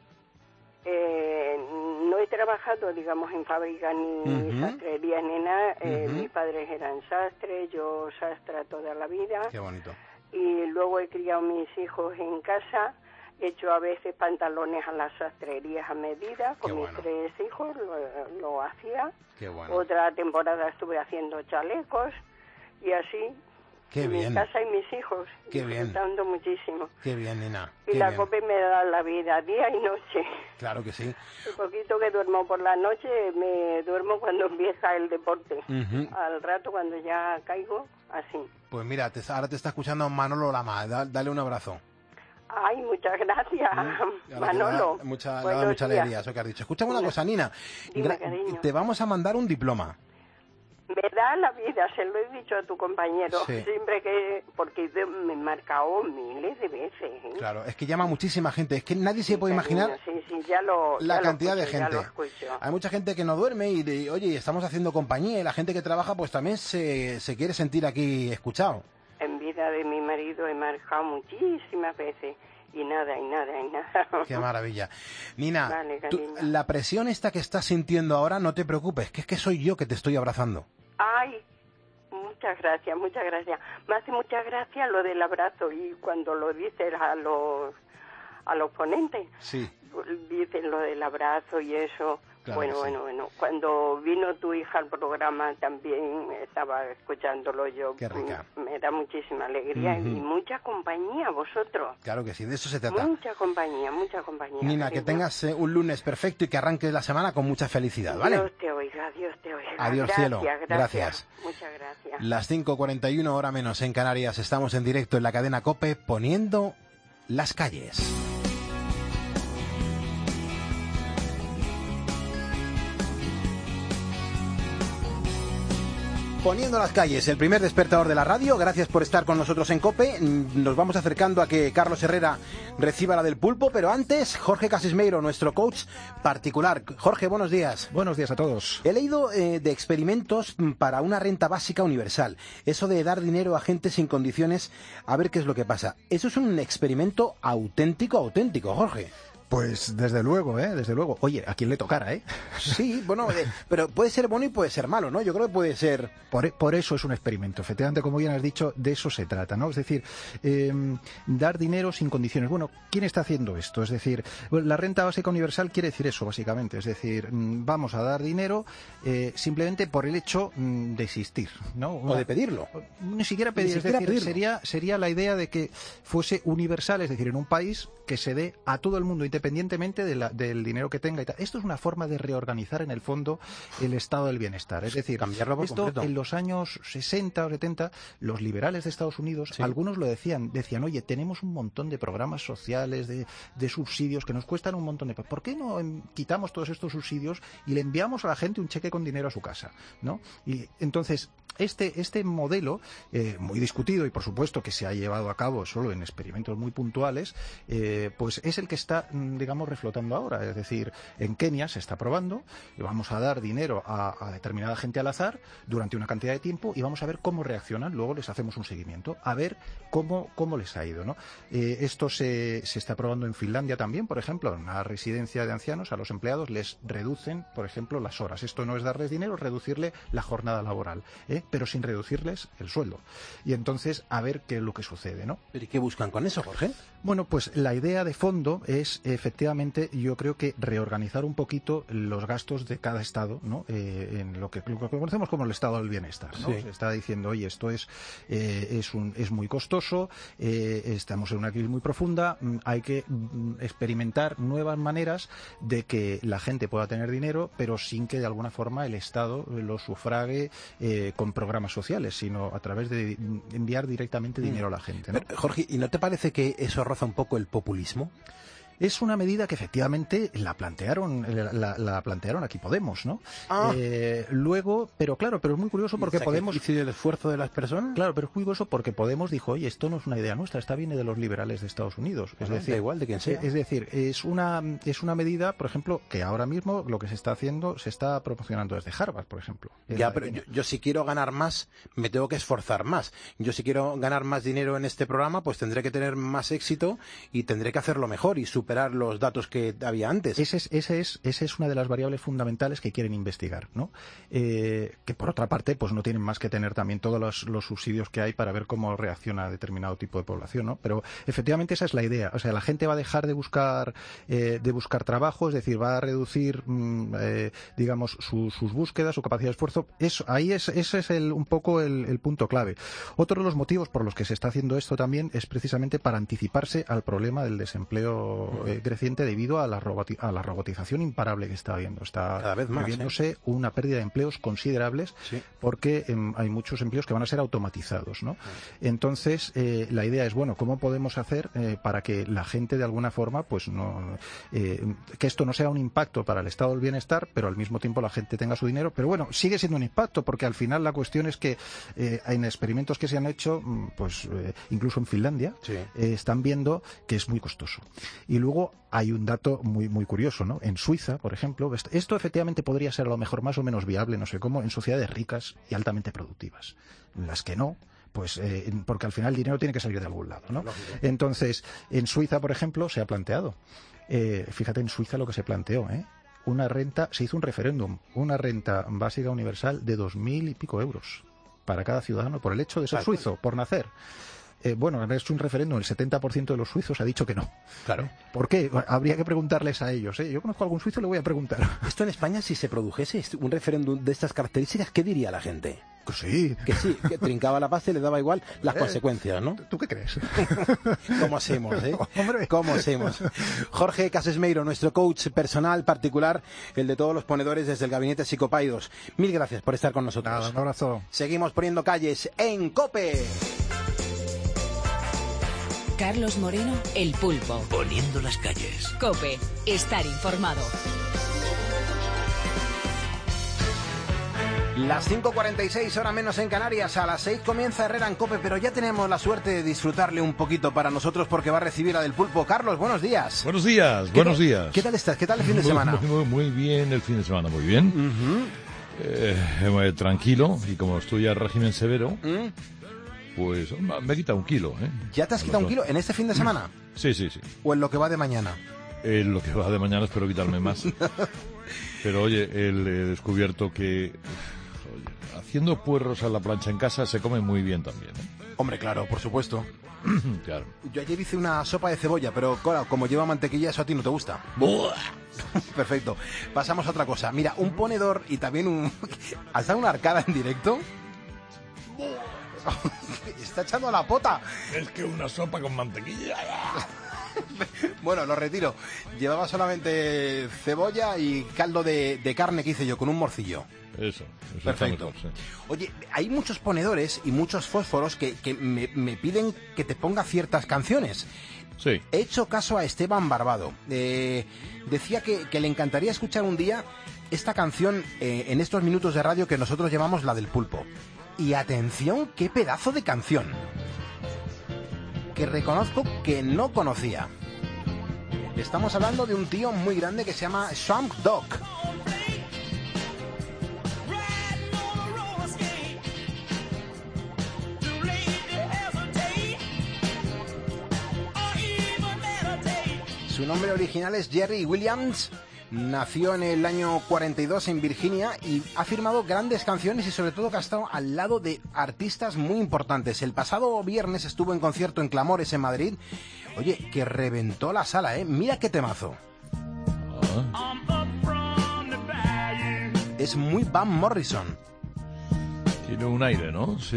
No he trabajado, digamos, en fábrica ni sastrería ni nada. Mis padres eran sastres, yo sastra toda la vida. Qué bonito. Y luego he criado mis hijos en casa. He hecho a veces pantalones a las sastrerías a medida. Con mis 3 hijos lo hacía. Qué bueno. Otra temporada estuve haciendo chalecos y así. Qué bien. Mi casa y mis hijos. Qué bien. Disfrutando muchísimo. Qué bien, Nina. Y la COPE me da la vida, día y noche. Claro que sí. El poquito que duermo por la noche, me duermo cuando empieza el deporte. Al rato, cuando ya caigo, así. Pues mira, ahora te está escuchando Manolo Lama. Dale un abrazo. Ay, muchas gracias, Manolo. Mucha alegría eso que has dicho. Escúchame una cosa, Nina. Dime, cariño. Te vamos a mandar un diploma. Me da la vida, se lo he dicho a tu compañero, sí, siempre que... Porque me he marcado miles de veces. Claro, es que llama muchísima gente, es que nadie se puede imaginar la cantidad de gente. Hay mucha gente que no duerme y oye, estamos haciendo compañía y la gente que trabaja pues también se quiere sentir aquí escuchado. En vida de mi marido he marcado muchísimas veces. Y nada. Qué maravilla. Nina, vale, la presión esta que estás sintiendo ahora, no te preocupes, que es que soy yo que te estoy abrazando. Ay, muchas gracias. Me hace mucha gracia lo del abrazo y cuando lo dices a los ponentes, dicen lo del abrazo y eso. Claro, bueno. Cuando vino tu hija al programa también estaba escuchándolo yo. Qué rica. Me da muchísima alegría y mucha compañía vosotros. Claro que sí, de eso se trata. Mucha compañía. Nina, que tengas un lunes perfecto y que arranques la semana con mucha felicidad, ¿vale? Dios te oiga. Adiós, cielo. Gracias. Muchas gracias. Las 5:41, hora menos en Canarias. Estamos en directo en la cadena COPE poniendo las calles. Poniendo las calles, el primer despertador de la radio. Gracias por estar con nosotros en COPE. Nos vamos acercando a que Carlos Herrera reciba la del pulpo, pero antes, Jorge Casismeiro, nuestro coach particular. Jorge, buenos días. Buenos días a todos. He leído de experimentos para una renta básica universal. Eso de dar dinero a gente sin condiciones, a ver qué es lo que pasa. Eso es un experimento auténtico, Jorge. Pues desde luego, desde luego. Oye, ¿a quién le tocara, Sí, bueno, pero puede ser bueno y puede ser malo, ¿no? Yo creo que puede ser... Por eso es un experimento. Efectivamente, como bien has dicho, de eso se trata, ¿no? Es decir, dar dinero sin condiciones. Bueno, ¿quién está haciendo esto? Es decir, la renta básica universal quiere decir eso, básicamente. Es decir, vamos a dar dinero simplemente por el hecho de existir, ¿no? O de pedirlo. Ni siquiera pedir, es decir, sería la idea de que fuese universal, es decir, en un país que se dé a todo el mundo, independientemente del dinero que tenga y tal. Esto es una forma de reorganizar en el fondo el estado del bienestar. Es decir, cambiarlo por esto completo. En los años 60 o 70, los liberales de Estados Unidos, algunos lo decían, oye, tenemos un montón de programas sociales, de subsidios que nos cuestan un montón de... ¿Por qué no quitamos todos estos subsidios y le enviamos a la gente un cheque con dinero a su casa? ¿No? Y entonces, este modelo, muy discutido y por supuesto que se ha llevado a cabo solo en experimentos muy puntuales, pues es el que está, digamos, reflotando ahora. Es decir, en Kenia se está probando, vamos a dar dinero a determinada gente al azar durante una cantidad de tiempo y vamos a ver cómo reaccionan, luego les hacemos un seguimiento, a ver cómo les ha ido, ¿no? Esto se está probando en Finlandia también, por ejemplo, en una residencia de ancianos a los empleados les reducen, por ejemplo, las horas. Esto no es darles dinero, es reducirle la jornada laboral, pero sin reducirles el sueldo. Y entonces, a ver qué es lo que sucede, ¿no? ¿Pero y qué buscan con eso, Jorge? Bueno, pues la idea de fondo es, efectivamente, yo creo que reorganizar un poquito los gastos de cada estado, ¿no? En lo que conocemos como el estado del bienestar, ¿no? Sí. Se está diciendo, oye, esto es muy costoso, estamos en una crisis muy profunda, hay que experimentar nuevas maneras de que la gente pueda tener dinero, pero sin que de alguna forma el Estado lo sufrague con programas sociales, sino a través de enviar directamente dinero a la gente, ¿no? Pero, Jorge, ¿y no te parece que eso roza un poco el populismo? Es una medida que efectivamente la plantearon aquí Podemos, ¿no? Luego, pero es muy curioso porque Podemos... ¿Y el esfuerzo de las personas? Claro, pero es muy curioso porque Podemos dijo, oye, esto no es una idea nuestra, esta viene de los liberales de Estados Unidos. Es decir, da igual de quién sea. Es decir, es una medida, por ejemplo, que ahora mismo lo que se está haciendo, se está promocionando desde Harvard, por ejemplo. Ya, pero yo si quiero ganar más, me tengo que esforzar más. Yo si quiero ganar más dinero en este programa, pues tendré que tener más éxito y tendré que hacerlo mejor y superar los datos que había antes. Esa es una de las variables fundamentales que quieren investigar, ¿no? Que por otra parte, pues no tienen más que tener también todos los subsidios que hay para ver cómo reacciona determinado tipo de población, ¿no? Pero efectivamente esa es la idea. O sea, la gente va a dejar de buscar trabajo, es decir, va a reducir, digamos, sus búsquedas, su capacidad de esfuerzo. Ese es un poco el punto clave. Otro de los motivos por los que se está haciendo esto también es precisamente para anticiparse al problema del desempleo creciente debido a la robotización imparable que está habiendo. Está cada vez más, viéndose una pérdida de empleos considerables, porque hay muchos empleos que van a ser automatizados, ¿no? Entonces, la idea es, bueno, ¿cómo podemos hacer para que la gente de alguna forma, pues no, que esto no sea un impacto para el estado del bienestar, pero al mismo tiempo la gente tenga su dinero? Pero bueno, sigue siendo un impacto, porque al final la cuestión es que en experimentos que se han hecho, pues incluso en Finlandia, están viendo que es muy costoso. Y luego hay un dato muy muy curioso, ¿no? En Suiza, por ejemplo, esto efectivamente podría ser a lo mejor más o menos viable, no sé cómo, en sociedades ricas y altamente productivas. Las que no, pues porque al final el dinero tiene que salir de algún lado, ¿no? Entonces, en Suiza, por ejemplo, se ha planteado, fíjate en Suiza lo que se planteó, una renta, se hizo un referéndum, una renta básica universal de 2.000 y pico euros para cada ciudadano por el hecho de ser suizo, por nacer. Bueno, han hecho un referéndum, el 70% de los suizos ha dicho que no. Claro. ¿Por qué? Habría que preguntarles a ellos, ¿eh? Yo conozco a algún suizo, le voy a preguntar. Esto en España, si se produjese un referéndum de estas características, ¿qué diría la gente? Sí. Que sí, que trincaba la paz y le daba igual las consecuencias, ¿no? ¿Tú qué crees? ¿Cómo hacemos, Hombre. ¿Cómo hacemos? Jorge Casesmeiro, nuestro coach personal particular, el de todos los ponedores desde el Gabinete Psicopaidos. Mil gracias por estar con nosotros. Nada, un abrazo. Seguimos poniendo calles en COPE. Carlos Moreno, El Pulpo. Poniendo las calles. COPE, estar informado. Las 5:46, hora menos en Canarias. A las 6 comienza Herrera en COPE, pero ya tenemos la suerte de disfrutarle un poquito para nosotros porque va a recibir a Del Pulpo. Carlos, buenos días. Buenos días, buenos días. ¿Qué tal estás? ¿Qué tal el fin de semana? Muy bien, el fin de semana, muy bien. Tranquilo, y como estoy a régimen severo, pues me he quitado 1 kilo. ¿Ya te has quitado 1 kilo en este fin de semana? Sí. ¿O en lo que va de mañana? En lo que va de mañana espero quitarme más. Pero oye, he descubierto que haciendo puerros a la plancha en casa se come muy bien también. Hombre, claro, por supuesto. Claro. Yo ayer hice una sopa de cebolla, pero claro, como lleva mantequilla, eso a ti no te gusta. Perfecto. Pasamos a otra cosa. Mira, un ponedor y también ¿Has dado una arcada en directo? Está echando la pota. Es que una sopa con mantequilla. Bueno, lo retiro. Llevaba solamente cebolla y caldo de carne que hice yo con un morcillo. Eso perfecto. Mejor, sí. Oye, hay muchos ponedores y muchos fósforos que me piden que te ponga ciertas canciones. Sí. He hecho caso a Esteban Barbado. Decía que le encantaría escuchar un día esta canción en estos minutos de radio que nosotros llamamos la del pulpo. Y atención, qué pedazo de canción. Que reconozco que no conocía. Estamos hablando de un tío muy grande que se llama Swamp Dogg. Su nombre original es Jerry Williams. Nació en el año 42 en Virginia y ha firmado grandes canciones y sobre todo que ha estado al lado de artistas muy importantes. El pasado viernes estuvo en concierto en Clamores en Madrid. Oye, que reventó la sala, ¿eh? Mira qué temazo. Es muy Van Morrison. Tiene un aire, ¿no? Sí.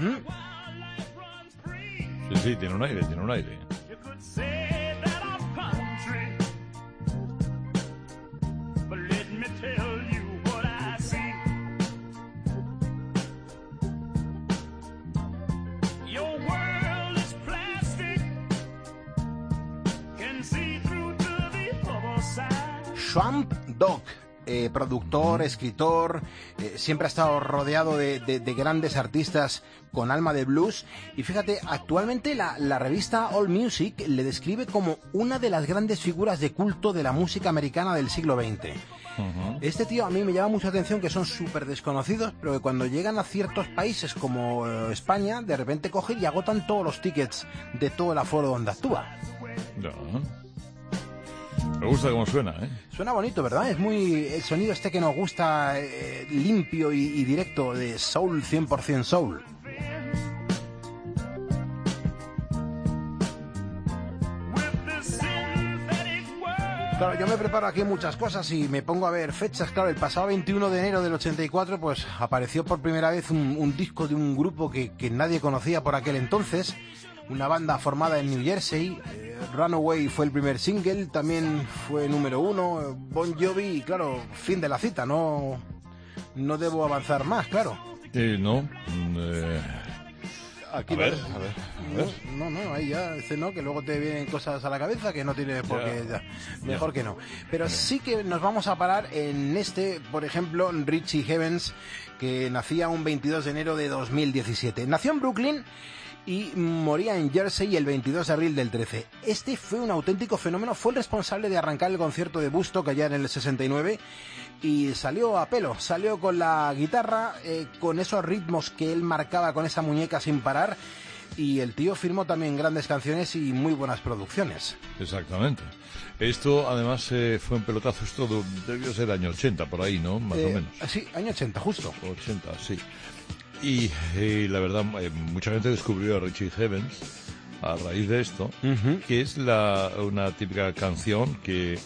Sí, tiene un aire. Swamp Dogg, productor, escritor, siempre ha estado rodeado de grandes artistas con alma de blues. Y fíjate, actualmente la revista All Music le describe como una de las grandes figuras de culto de la música americana del siglo XX. Este tío a mí me llama mucha atención, que son súper desconocidos, pero que cuando llegan a ciertos países como España, de repente cogen y agotan todos los tickets de todo el aforo donde actúa. No. Me gusta cómo suena, ¿eh? Suena bonito, ¿verdad? Es muy... el sonido este que nos gusta, limpio y directo, de soul, 100% soul. Claro, yo me preparo aquí muchas cosas y me pongo a ver fechas. Claro, el pasado 21 de enero del 84, pues apareció por primera vez un disco de un grupo que nadie conocía por aquel entonces. Una banda formada en New Jersey. Runaway fue el primer single, también fue número 1. Bon Jovi, y claro, fin de la cita, no debo avanzar más, claro. No. Aquí a ver. No, ahí ya, que luego te vienen cosas a la cabeza que no tiene por qué, mejor que no. Pero sí que nos vamos a parar en por ejemplo, Richie Havens, que nacía un 22 de enero de 2017. Nació en Brooklyn y moría en Jersey el 22 de abril del 13. Este fue un auténtico fenómeno, fue el responsable de arrancar el concierto de Woodstock allá en el 69 y salió a pelo, salió con la guitarra, con esos ritmos que él marcaba con esa muñeca sin parar, y el tío firmó también grandes canciones y muy buenas producciones. Exactamente. Esto además fue un pelotazo, esto debió ser año 80 por ahí, ¿no? Más o menos. Sí, año 80, justo. 80, sí. Y la verdad, mucha gente descubrió a Richie Havens a raíz de esto, que es una típica canción que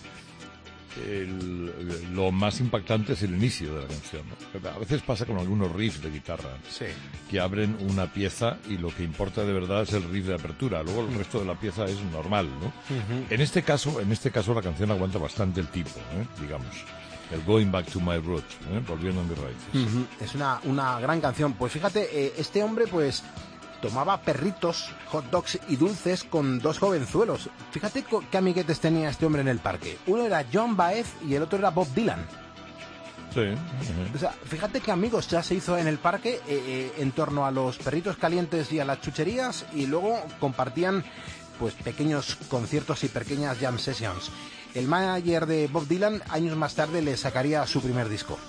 lo más impactante es el inicio de la canción, ¿no? A veces pasa con algunos riffs de guitarra, que abren una pieza y lo que importa de verdad es el riff de apertura, luego el resto de la pieza es normal, ¿no? En este caso la canción aguanta bastante el tipo, digamos. El Going Back to My Roots, volviendo a mis raíces. Es una gran canción. Pues fíjate, este hombre pues tomaba perritos, hot dogs y dulces con dos jovenzuelos. Fíjate qué amiguetes tenía este hombre en el parque. Uno era John Baez y el otro era Bob Dylan. Sí. O sea, fíjate qué amigos ya se hizo en el parque en torno a los perritos calientes y a las chucherías, y luego compartían pues pequeños conciertos y pequeñas jam sessions. El manager de Bob Dylan años más tarde le sacaría su primer disco.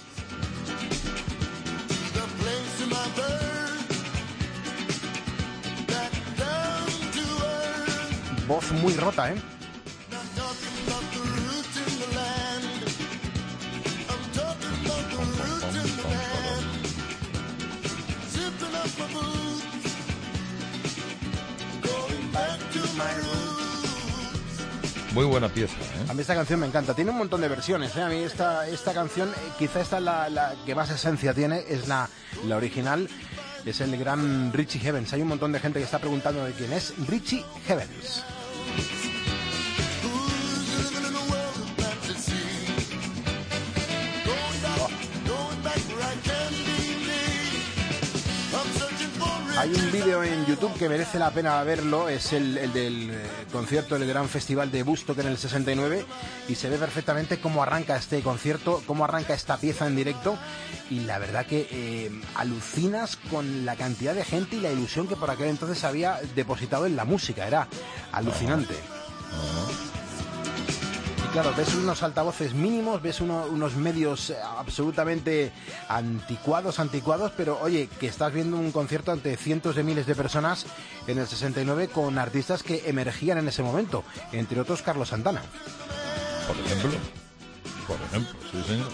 Voz muy rota, ¿eh? Muy buena pieza, ¿eh? A mí esta canción me encanta. Tiene un montón de versiones, ¿eh? A mí esta canción, quizá esta es la que más esencia tiene, es la original. Es el gran Richie Havens. Hay un montón de gente que está preguntando de quién es Richie Havens. Hay un vídeo en YouTube que merece la pena verlo, es el del concierto del Gran Festival de Woodstock en el 69, y se ve perfectamente cómo arranca este concierto, cómo arranca esta pieza en directo, y la verdad que alucinas con la cantidad de gente y la ilusión que por aquel entonces había depositado en la música, era alucinante. Claro, ves unos altavoces mínimos, ves unos medios absolutamente anticuados, pero oye, que estás viendo un concierto ante cientos de miles de personas en el 69 con artistas que emergían en ese momento, entre otros Carlos Santana. Por ejemplo, sí señor.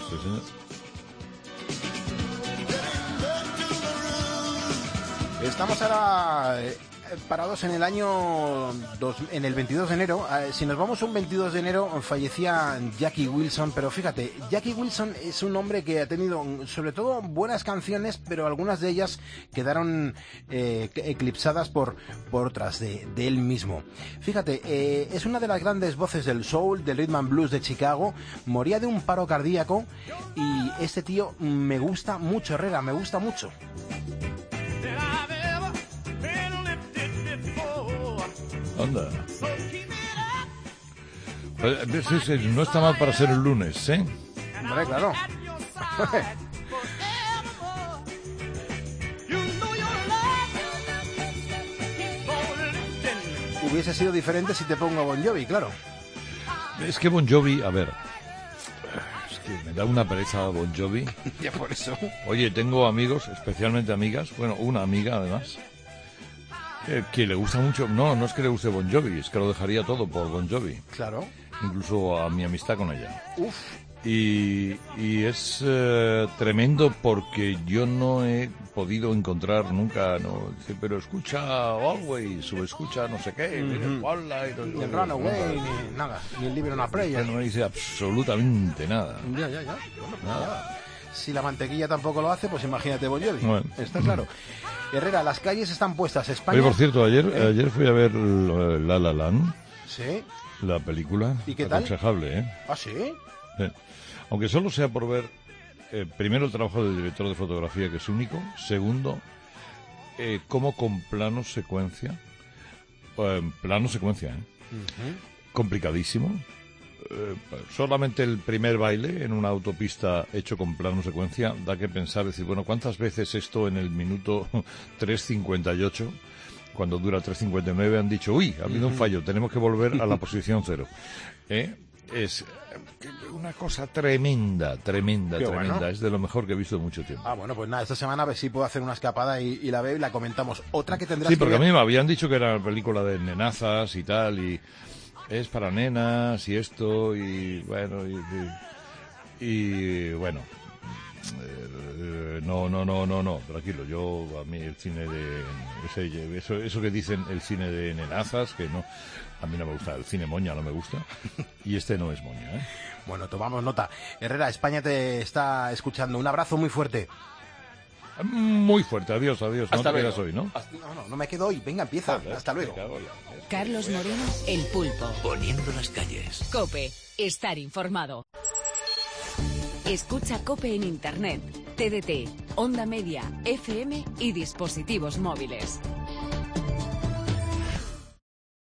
Estamos ahora parados en el año en el 22 de enero. Si nos vamos un 22 de enero fallecía Jackie Wilson, pero fíjate, Jackie Wilson es un hombre que ha tenido sobre todo buenas canciones, pero algunas de ellas quedaron eclipsadas por otras de él mismo. Fíjate, es una de las grandes voces del soul, del rhythm and blues de Chicago. Moría de un paro cardíaco y este tío me gusta mucho, Herrera, me gusta mucho. Anda. Sí, no está mal para ser el lunes, ¿eh? Hombre, claro. Hubiese sido diferente si te pongo Bon Jovi, claro. Es que Bon Jovi, a ver, es que me da una pereza Bon Jovi. Ya por eso. Oye, tengo amigos, especialmente amigas, bueno, una amiga además, que le gusta mucho. No es que le guste Bon Jovi, es que lo dejaría todo por Bon Jovi. Claro. Incluso a mi amistad con ella. Uf. Y es tremendo porque yo no he podido encontrar nunca, no, dice, pero escucha Always o escucha no sé qué, Spotlight, ni el Runaway, ni nada, ni el Libre Una Prayer. No me dice absolutamente nada. Ya. Bueno, nada. Si la mantequilla tampoco lo hace, pues imagínate Bon Jovi. Bueno. Está claro. Herrera, las calles están puestas. España. Oye, por cierto, ayer fui a ver La La Land. Sí. La película. ¿Y qué tal? Aconsejable, ¿eh? ¿Ah, sí? Sí. Aunque solo sea por ver, primero, el trabajo del director de fotografía, que es único. Segundo, cómo con plano secuencia. Complicadísimo. Solamente el primer baile en una autopista hecho con plano secuencia da que pensar, decir, bueno, ¿cuántas veces esto en el minuto 3:58, cuando dura 3:59, han dicho, uy, ha habido un fallo, tenemos que volver a la posición 0? Es una cosa tremenda. Bueno. Es de lo mejor que he visto en mucho tiempo. Ah, bueno, pues nada, esta semana a ver si puedo hacer una escapada y la veo y la comentamos. Otra que tendrás Sí, porque a mí me habían dicho que era una película de nenazas y tal, y es para nenas y esto, y bueno, y bueno, no, tranquilo, a mí el cine de eso que dicen, el cine de nenazas, que no, a mí no me gusta, el cine moña no me gusta, y este no es moña, ¿eh? Bueno, tomamos nota. Herrera, España te está escuchando, un abrazo muy fuerte. Muy fuerte, adiós. Hasta no te luego. quedas hoy, ¿no? No me quedo hoy, venga, empieza, hasta luego. Carlos Moreno, El Pulpo. Poniendo las calles. COPE, estar informado. Escucha COPE en Internet, TDT, Onda Media, FM y dispositivos móviles.